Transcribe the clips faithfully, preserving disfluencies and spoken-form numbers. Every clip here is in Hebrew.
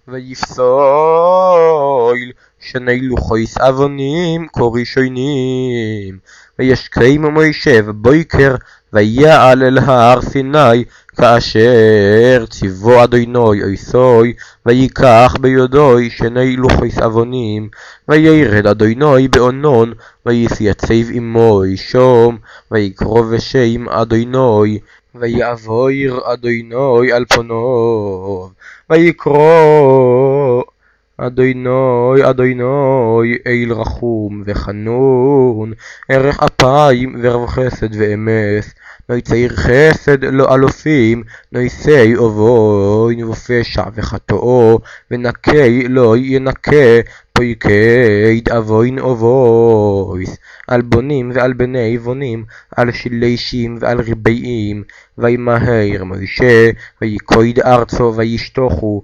ויפסויל שני לוחויס אבונים כראשונים. וישכם מוישה בבוקר ויעל אל הר סיני כאשר ציוו אדוני אויסוי, ויקח בידוי שני לוחויס אבונים, וירד אדוני באונון, ויתייצב עמו שום, ויקרא בשם אדוני, ויעבור אדוני על פניו, ויקרא אדוני אדוני אל רחום וחנון, ערך אפיים ורב חסד ואמס, נויצעיר חסד לא אלופים, נויסי אובוין ופשע וחטאו, ונקי לא ינקה, פויקד אבוין אובויס, על בונים ועל בני בונים, על שלישים ועל רבעים. וימהר מוישה, ויקוד ארצו וישתוחו,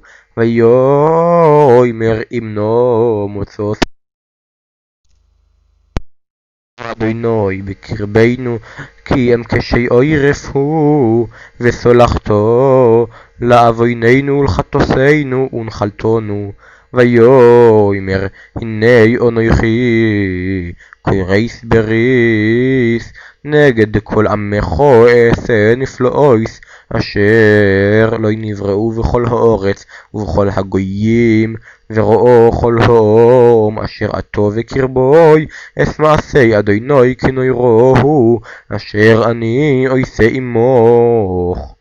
ויאמר אמנו מוצאו אדוני בקרבנו, כי הם כשעורף הוא, וסולחתו לעווננו ולחטאותינו ונחלתנו. ויאמר הנה אנוכי קורס בריס נגד כל עמך אעשה נפלאויס אשר לא נבראו בכל הארץ ובכל הגויים, וראו כל הום אשר עתו וקרבוי את מעשי אדוני כנוירוהו אשר אני עושה עמך.